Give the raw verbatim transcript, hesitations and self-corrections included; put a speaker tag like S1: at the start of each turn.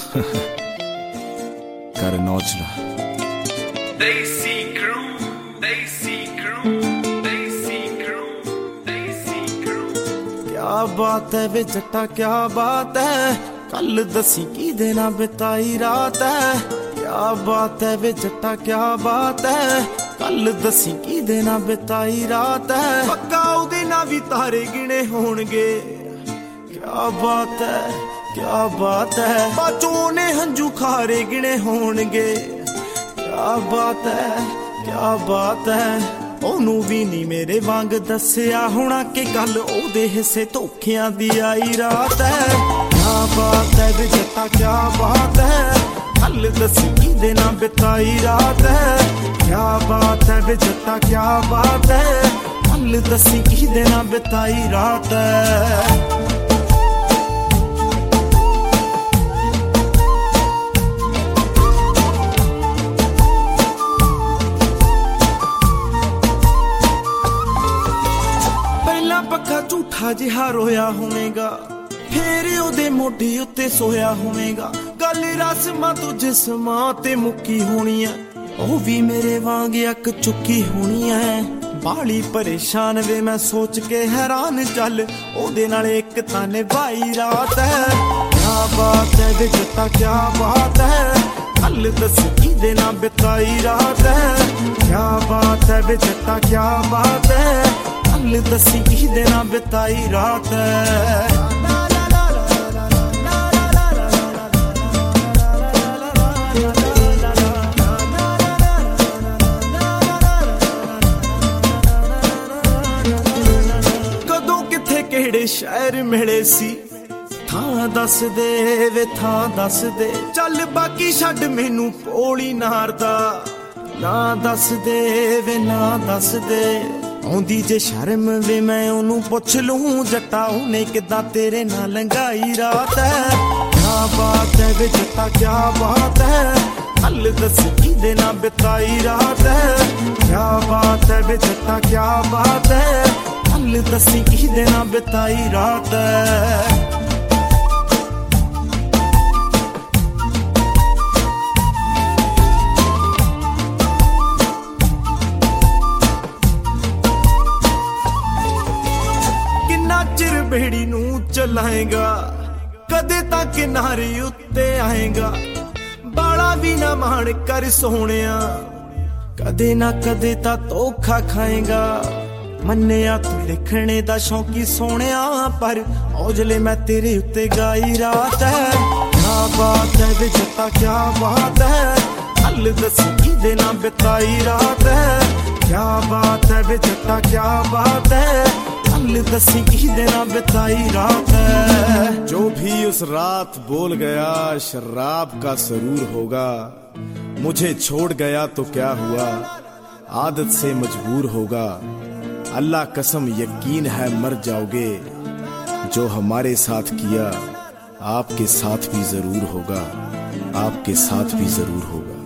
S1: Got a notch.
S2: They see crew, they see crew, they see crew, they see crew.
S3: क्या बात है वे जट्टा क्या बात है, कल दसी की देना बिताई रात है। क्या बात है वे जट्टा क्या बात है, कल दसी की देना बिताई रात है। पक्का उदे ना भी तारे गिने होणगे। क्या बात है क्या बात है, बाचों ने हंजू खारे गिने होणगे। क्या बात है क्या बात है, ओनू भी नहीं मेरे वांग दसिया होना कि कल ओदे हिस्से धोखियां दी आई रात है। क्या बात है वे जट्टा क्या बात है, कल दसी की देना बिताई रात है। क्या बात है वे जट्टा क्या बात है, कल दसी की देना बिताई रात है। पक्का झूठा जिहा रोया होवेगा, फेर ओदे मोढे उत्ते सोया होवेगा। गल रस्मां तो जिस्मां ते मुक्की होनी है, ओ भी मेरे वांग अक चुकी होनी है। बाली परेशान वे मैं सोच के हैरान, चल ओदे नाल एक तां निभाई रात है। क्या बात है वे जट्टा क्या बात है, कल दस की देना बिताई रात है। क्या बात है वे जट्टा क्या बात है, कल दसी की देना बिताई रात है। कदों किथे केड़े शहर मिले सी, थां दस दे वे थां दस दे। चल बाकी छड्ड मैनू पोली नारदा, ना दस दे वे ना दस दे। आउंदी जे शर्म वे मैं ओनू पुछ लूं, जट्टा उन्हें किदां तेरे नाल लंघाई रात है। क्या बात है वे जट्टा क्या बात है, कल दस की देना बिताई रात है। क्या बात है वे जट्टा क्या बात है, कल दसी की देना बिताई रात है। चिर बेड़ी नू चलाएगा, कदे तक किनारे उत्ते आएगा। बाला भी ना मान कर सोहणिया, कदे ना कदे ता धोखा खाएगा। मन्निया तू लिखने दा शौकी सोहणिया, पर औजले मैं तेरे उत्ते गाई रात है। क्या बात है वे जट्टा क्या बात है, कल दस की देना बिताई रात है। क्या बात है वे जट्टा क्या बात है, कल दसी की देना बिताई रात है।
S1: जो भी उस रात बोल गया शराब का सरूर होगा, मुझे छोड़ गया तो क्या हुआ, आदत से मजबूर होगा। अल्लाह कसम यकीन है मर जाओगे, जो हमारे साथ किया आपके साथ भी जरूर होगा, आपके साथ भी जरूर होगा।